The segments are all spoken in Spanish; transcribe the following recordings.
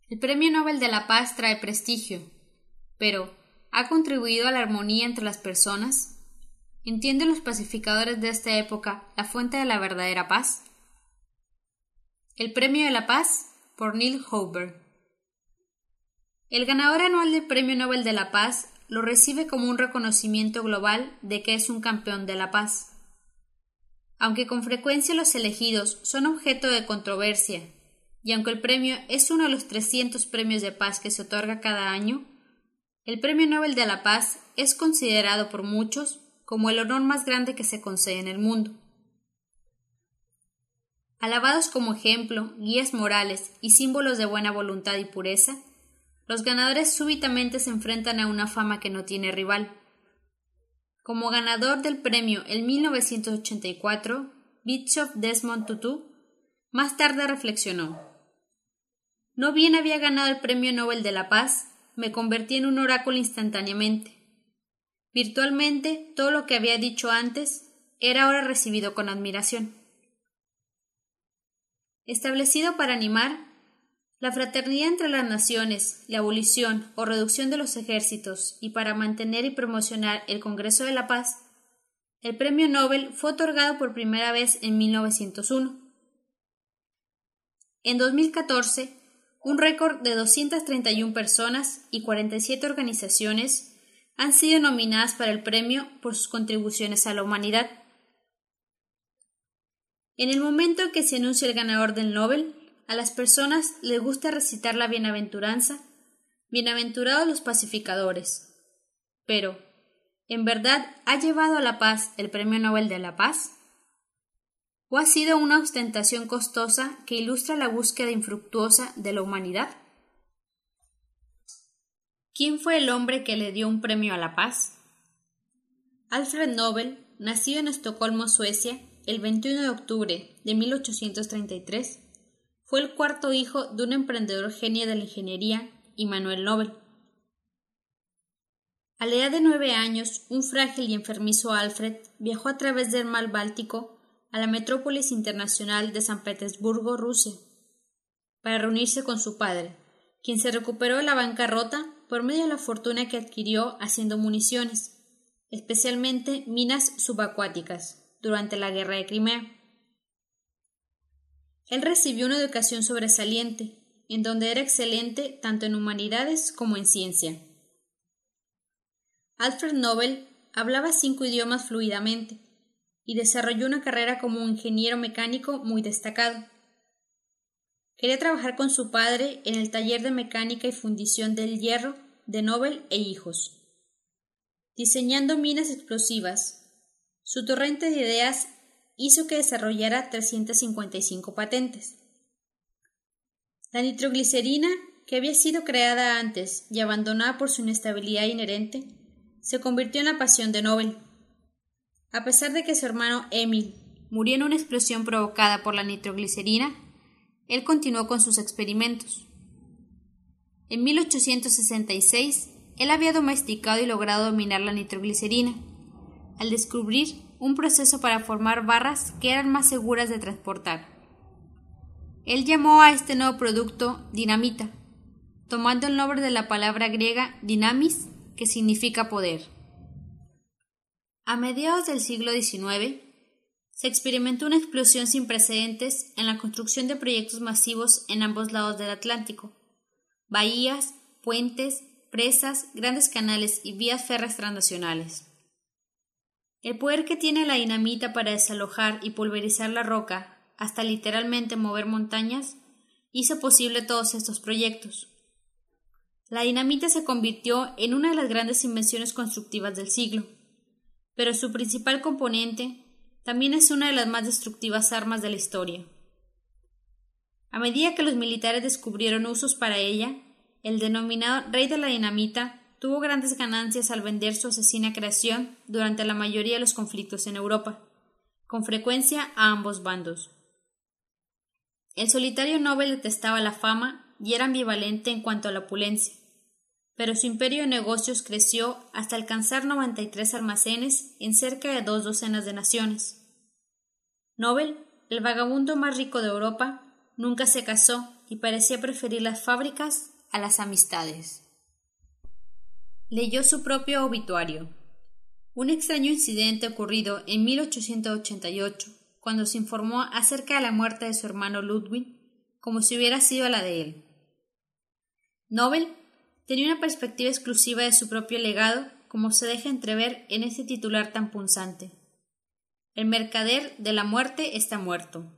El Premio Nobel de la Paz trae prestigio, pero ¿ha contribuido a la armonía entre las personas? ¿Entienden los pacificadores de esta época la fuente de la verdadera paz? El Premio de la Paz por Neil Houber. El ganador anual del Premio Nobel de la Paz lo recibe como un reconocimiento global de que es un campeón de la paz. Aunque con frecuencia los elegidos son objeto de controversia, y aunque el premio es uno de los 300 premios de paz que se otorga cada año, el Premio Nobel de la Paz es considerado por muchos como el honor más grande que se concede en el mundo. Alabados como ejemplo, guías morales y símbolos de buena voluntad y pureza, los ganadores súbitamente se enfrentan a una fama que no tiene rival. Como ganador del premio en 1984, Bishop Desmond Tutu más tarde reflexionó: no bien había ganado el Premio Nobel de la Paz, me convertí en un oráculo instantáneamente. Virtualmente, todo lo que había dicho antes era ahora recibido con admiración. Establecido para animar la fraternidad entre las naciones, la abolición o reducción de los ejércitos y para mantener y promocionar el Congreso de la Paz, el Premio Nobel fue otorgado por primera vez en 1901. En 2014, un récord de 231 personas y 47 organizaciones han sido nominadas para el premio por sus contribuciones a la humanidad. En el momento en que se anuncia el ganador del Nobel, a las personas les gusta recitar la bienaventuranza: bienaventurados los pacificadores. Pero, ¿en verdad ha llevado a la paz el Premio Nobel de la Paz? ¿O ha sido una ostentación costosa que ilustra la búsqueda infructuosa de la humanidad? ¿Quién fue el hombre que le dio un premio a la paz? Alfred Nobel, nacido en Estocolmo, Suecia, el 21 de octubre de 1833, fue el cuarto hijo de un emprendedor genio de la ingeniería, Immanuel Nobel. A la edad de 9 años, un frágil y enfermizo Alfred viajó a través del mar Báltico a la metrópolis internacional de San Petersburgo, Rusia, para reunirse con su padre, quien se recuperó de la bancarrota por medio de la fortuna que adquirió haciendo municiones, especialmente minas subacuáticas, durante la Guerra de Crimea. Él recibió una educación sobresaliente, en donde era excelente tanto en humanidades como en ciencia. Alfred Nobel hablaba 5 idiomas fluidamente y desarrolló una carrera como ingeniero mecánico muy destacado. Quería trabajar con su padre en el taller de mecánica y fundición del hierro de Nobel e hijos, diseñando minas explosivas. Su torrente de ideas hizo que desarrollara 355 patentes. La nitroglicerina, que había sido creada antes y abandonada por su inestabilidad inherente, se convirtió en la pasión de Nobel. A pesar de que su hermano Emil murió en una explosión provocada por la nitroglicerina, él continuó con sus experimentos. En 1866, él había domesticado y logrado dominar la nitroglicerina, al descubrir un proceso para formar barras que eran más seguras de transportar. Él llamó a este nuevo producto dinamita, tomando el nombre de la palabra griega dynamis, que significa poder. A mediados del siglo XIX, se experimentó una explosión sin precedentes en la construcción de proyectos masivos en ambos lados del Atlántico: bahías, puentes, presas, grandes canales y vías férreas transnacionales. El poder que tiene la dinamita para desalojar y pulverizar la roca, hasta literalmente mover montañas, hizo posible todos estos proyectos. La dinamita se convirtió en una de las grandes invenciones constructivas del siglo, pero su principal componente también es una de las más destructivas armas de la historia. A medida que los militares descubrieron usos para ella, el denominado rey de la dinamita tuvo grandes ganancias al vender su asesina creación durante la mayoría de los conflictos en Europa, con frecuencia a ambos bandos. El solitario Nobel detestaba la fama y era ambivalente en cuanto a la opulencia, pero su imperio de negocios creció hasta alcanzar 93 almacenes en cerca de 2 docenas de naciones. Nobel, el vagabundo más rico de Europa, nunca se casó y parecía preferir las fábricas a las amistades. Leyó su propio obituario. Un extraño incidente ocurrido en 1888, cuando se informó acerca de la muerte de su hermano Ludwig, como si hubiera sido la de él. Nobel tenía una perspectiva exclusiva de su propio legado, como se deja entrever en ese titular tan punzante. El mercader de la muerte está muerto.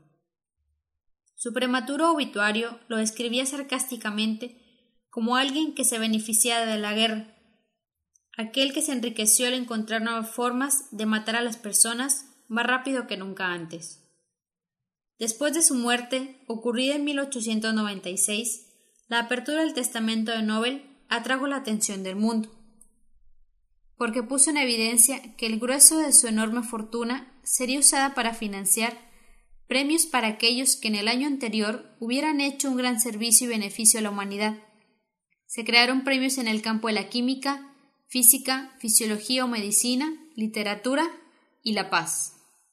Su prematuro obituario lo describía sarcásticamente como alguien que se beneficiaba de la guerra, aquel que se enriqueció al encontrar nuevas formas de matar a las personas más rápido que nunca antes. Después de su muerte, ocurrida en 1896, la apertura del testamento de Nobel atrajo la atención del mundo, porque puso en evidencia que el grueso de su enorme fortuna sería usada para financiar premios para aquellos que en el año anterior hubieran hecho un gran servicio y beneficio a la humanidad. Se crearon premios en el campo de la química, física, fisiología o medicina, literatura y la paz.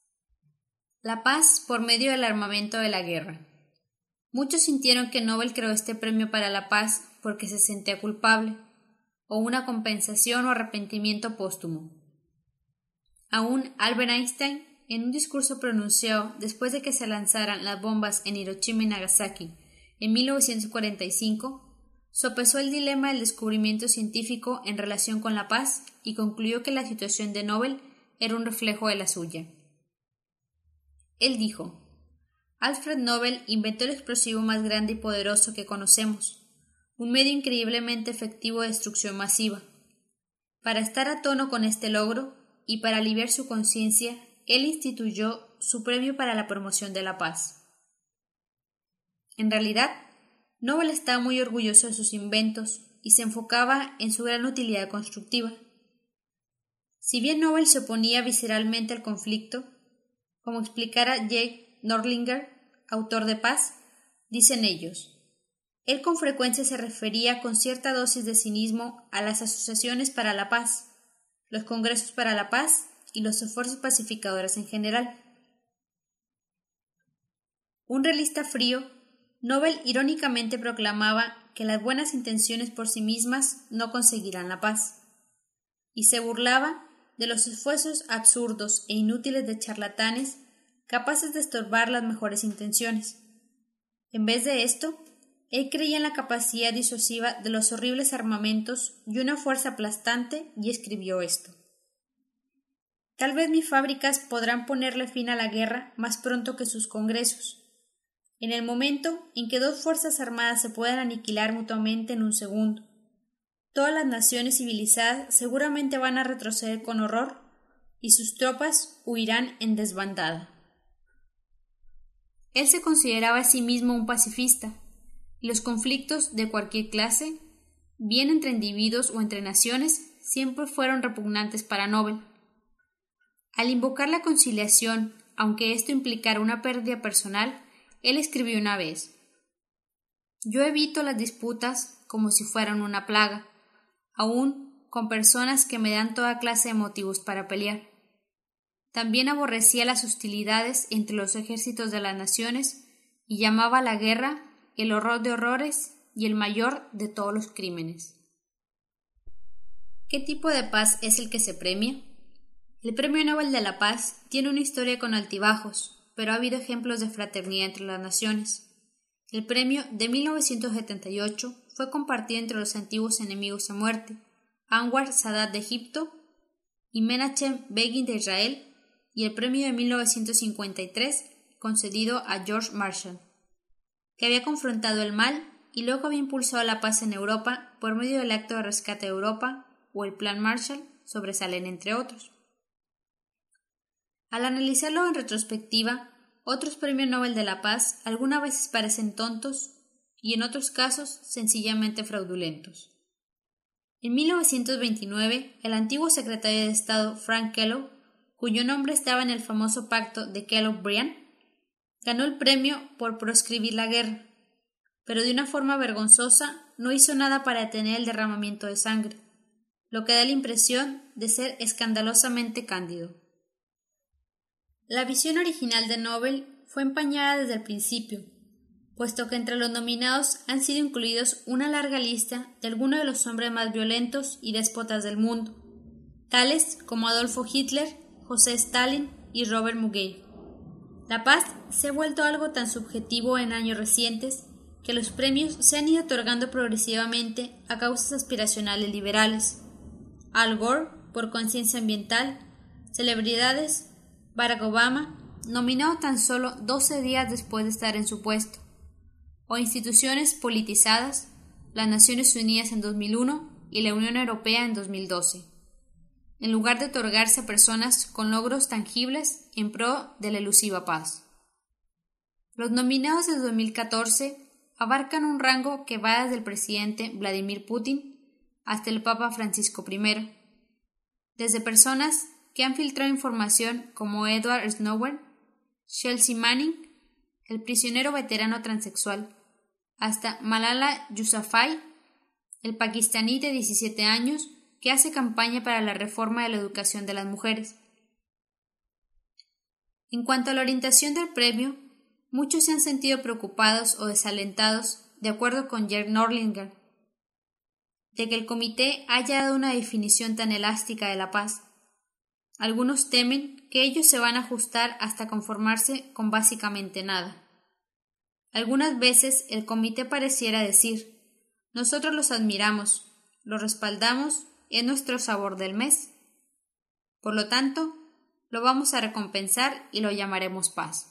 La paz por medio del armamento de la guerra. Muchos sintieron que Nobel creó este premio para la paz porque se sentía culpable, o una compensación o arrepentimiento póstumo. Aún Albert Einstein, en un discurso pronunciado después de que se lanzaran las bombas en Hiroshima y Nagasaki en 1945, sopesó el dilema del descubrimiento científico en relación con la paz y concluyó que la situación de Nobel era un reflejo de la suya. Él dijo: Alfred Nobel inventó el explosivo más grande y poderoso que conocemos, un medio increíblemente efectivo de destrucción masiva. Para estar a tono con este logro y para aliviar su conciencia, él instituyó su premio para la promoción de la paz. En realidad, Nobel estaba muy orgulloso de sus inventos y se enfocaba en su gran utilidad constructiva. Si bien Nobel se oponía visceralmente al conflicto, como explicara Jake Nordlinger, autor de Paz, dicen ellos, él con frecuencia se refería con cierta dosis de cinismo a las asociaciones para la paz, los congresos para la paz y los esfuerzos pacificadores en general. Un realista frío, Nobel irónicamente proclamaba que las buenas intenciones por sí mismas no conseguirán la paz, y se burlaba de los esfuerzos absurdos e inútiles de charlatanes capaces de estorbar las mejores intenciones. En vez de esto, él creía en la capacidad disuasiva de los horribles armamentos y una fuerza aplastante y escribió esto: Tal vez mis fábricas podrán ponerle fin a la guerra más pronto que sus congresos. En el momento en que dos fuerzas armadas se puedan aniquilar mutuamente en un segundo, todas las naciones civilizadas seguramente van a retroceder con horror y sus tropas huirán en desbandada. Él se consideraba a sí mismo un pacifista, y los conflictos de cualquier clase, bien entre individuos o entre naciones, siempre fueron repugnantes para Nobel. Al invocar la conciliación, aunque esto implicara una pérdida personal, él escribió una vez: Yo evito las disputas como si fueran una plaga, aun con personas que me dan toda clase de motivos para pelear. También aborrecía las hostilidades entre los ejércitos de las naciones y llamaba a la guerra el horror de horrores y el mayor de todos los crímenes. ¿Qué tipo de paz es el que se premia? El Premio Nobel de la Paz tiene una historia con altibajos, pero ha habido ejemplos de fraternidad entre las naciones. El premio de 1978 fue compartido entre los antiguos enemigos a muerte, Anwar Sadat de Egipto y Menachem Begin de Israel, y el premio de 1953 concedido a George Marshall, que había confrontado el mal y luego había impulsado la paz en Europa por medio del Acto de Rescate de Europa o el Plan Marshall, sobresalen entre otros. Al analizarlo en retrospectiva, otros premios Nobel de la Paz algunas veces parecen tontos y en otros casos sencillamente fraudulentos. En 1929, el antiguo secretario de Estado Frank Kellogg, cuyo nombre estaba en el famoso pacto de Kellogg-Briand, ganó el premio por proscribir la guerra, pero de una forma vergonzosa no hizo nada para detener el derramamiento de sangre, lo que da la impresión de ser escandalosamente cándido. La visión original de Nobel fue empañada desde el principio, puesto que entre los nominados han sido incluidos una larga lista de algunos de los hombres más violentos y déspotas del mundo, tales como Adolfo Hitler, José Stalin y Robert Mugabe. La paz se ha vuelto algo tan subjetivo en años recientes que los premios se han ido otorgando progresivamente a causas aspiracionales liberales. Al Gore, por conciencia ambiental, celebridades, Barack Obama, nominado tan solo 12 días después de estar en su puesto, o instituciones politizadas, las Naciones Unidas en 2001 y la Unión Europea en 2012, en lugar de otorgarse a personas con logros tangibles en pro de la elusiva paz. Los nominados de 2014 abarcan un rango que va desde el presidente Vladimir Putin hasta el Papa Francisco I, desde personas que han filtrado información como Edward Snowden, Chelsea Manning, el prisionero veterano transexual, hasta Malala Yousafzai, el pakistaní de 17 años que hace campaña para la reforma de la educación de las mujeres. En cuanto a la orientación del premio, muchos se han sentido preocupados o desalentados, de acuerdo con Jörg Nordlinger, de que el comité haya dado una definición tan elástica de la paz. Algunos temen que ellos se van a ajustar hasta conformarse con básicamente nada. Algunas veces el comité pareciera decir: nosotros los admiramos, los respaldamos, es nuestro sabor del mes. Por lo tanto, lo vamos a recompensar y lo llamaremos paz.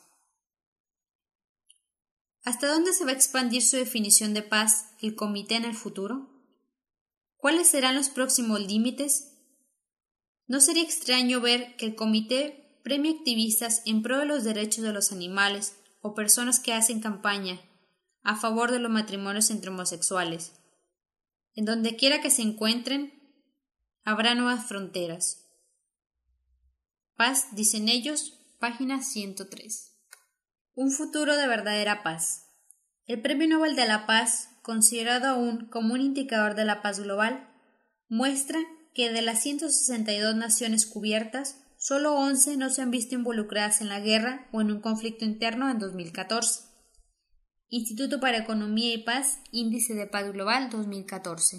¿Hasta dónde se va a expandir su definición de paz el comité en el futuro? ¿Cuáles serán los próximos límites? ¿No sería extraño ver que el comité premia activistas en pro de los derechos de los animales o personas que hacen campaña a favor de los matrimonios entre homosexuales? En donde quiera que se encuentren, habrá nuevas fronteras. Paz, dicen ellos, página 103. Un futuro de verdadera paz. El Premio Nobel de la Paz, considerado aún como un indicador de la paz global, muestra que de las 162 naciones cubiertas, solo 11 no se han visto involucradas en la guerra o en un conflicto interno en 2014. Instituto para Economía y Paz, Índice de Paz Global 2014.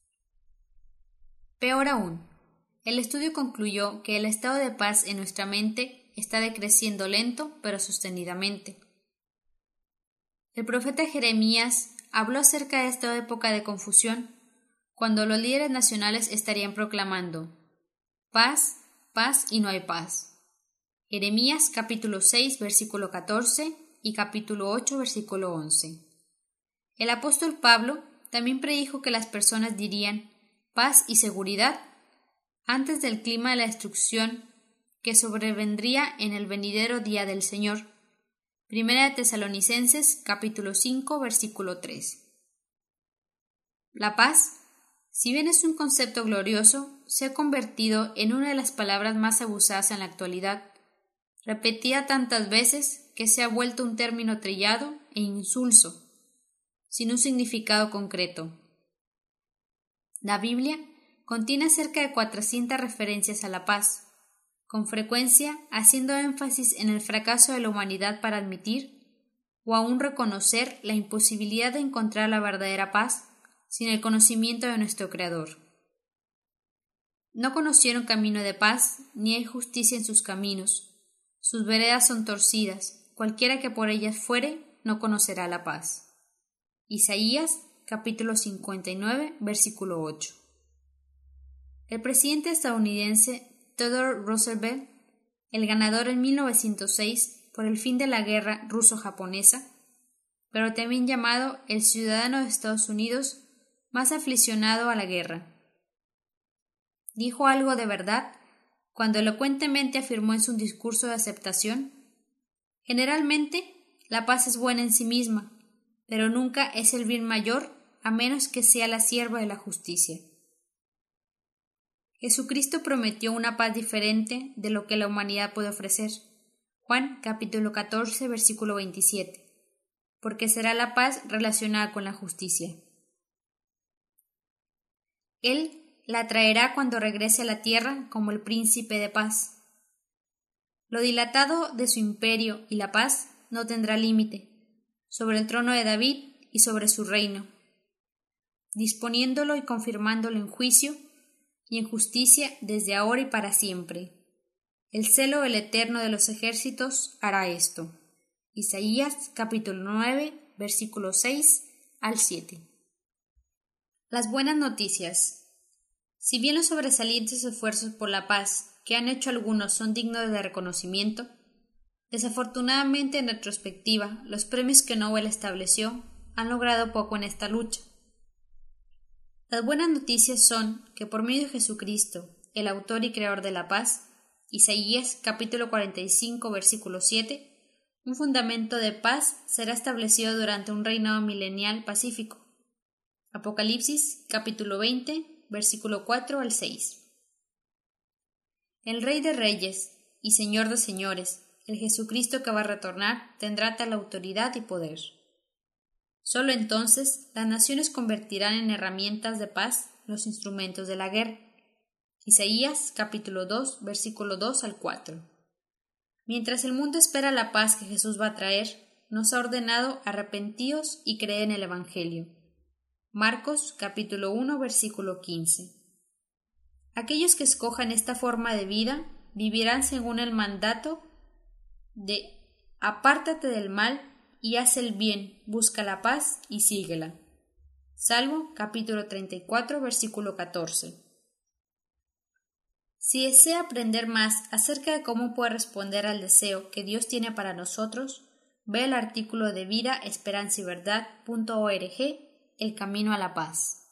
Peor aún, el estudio concluyó que el estado de paz en nuestra mente está decreciendo lento pero sostenidamente. El profeta Jeremías habló acerca de esta época de confusión, cuando los líderes nacionales estarían proclamando paz, paz y no hay paz. Jeremías capítulo 6 versículo 14 y capítulo 8 versículo 11. El apóstol Pablo también predijo que las personas dirían paz y seguridad antes del clima de la destrucción que sobrevendría en el venidero día del Señor. Primera de Tesalonicenses capítulo 5 versículo 3. La paz, si bien es un concepto glorioso, se ha convertido en una de las palabras más abusadas en la actualidad, repetida tantas veces que se ha vuelto un término trillado e insulso, sin un significado concreto. La Biblia contiene cerca de 400 referencias a la paz, con frecuencia haciendo énfasis en el fracaso de la humanidad para admitir o aún reconocer la imposibilidad de encontrar la verdadera paz sin el conocimiento de nuestro Creador. No conocieron camino de paz, ni hay justicia en sus caminos. Sus veredas son torcidas, cualquiera que por ellas fuere, no conocerá la paz. Isaías, capítulo 59, versículo 8. El presidente estadounidense Theodore Roosevelt, el ganador en 1906 por el fin de la guerra ruso-japonesa, pero también llamado el ciudadano de Estados Unidos más aficionado a la guerra, dijo algo de verdad cuando elocuentemente afirmó en su discurso de aceptación: generalmente la paz es buena en sí misma, pero nunca es el bien mayor a menos que sea la sierva de la justicia. Jesucristo prometió una paz diferente de lo que la humanidad puede ofrecer. Juan capítulo 14 versículo 27, porque será la paz relacionada con la justicia. Él la traerá cuando regrese a la tierra como el príncipe de paz. Lo dilatado de su imperio y la paz no tendrá límite, sobre el trono de David y sobre su reino, disponiéndolo y confirmándolo en juicio y en justicia desde ahora y para siempre. El celo del Eterno de los ejércitos hará esto. Isaías capítulo 9, versículos 6 al 7. Las buenas noticias. Si bien los sobresalientes esfuerzos por la paz que han hecho algunos son dignos de reconocimiento, desafortunadamente en retrospectiva los premios que Nobel estableció han logrado poco en esta lucha. Las buenas noticias son que por medio de Jesucristo, el autor y creador de la paz, Isaías capítulo 45 versículo 7, un fundamento de paz será establecido durante un reinado milenial pacífico. Apocalipsis capítulo 20 versículo 4 al 6. El Rey de Reyes y Señor de Señores, el Jesucristo que va a retornar, tendrá tal autoridad y poder. Solo entonces las naciones convertirán en herramientas de paz los instrumentos de la guerra. Isaías capítulo 2 versículo 2 al 4. Mientras el mundo espera la paz que Jesús va a traer, nos ha ordenado arrepentíos y creed en el Evangelio. Marcos capítulo 1 versículo 15. Aquellos que escojan esta forma de vida vivirán según el mandato de apártate del mal y haz el bien, busca la paz y síguela. Salmo capítulo 34 versículo 14. Si desea aprender más acerca de cómo puede responder al deseo que Dios tiene para nosotros, ve el artículo de vida, esperanza y verdad.org, El camino a la paz.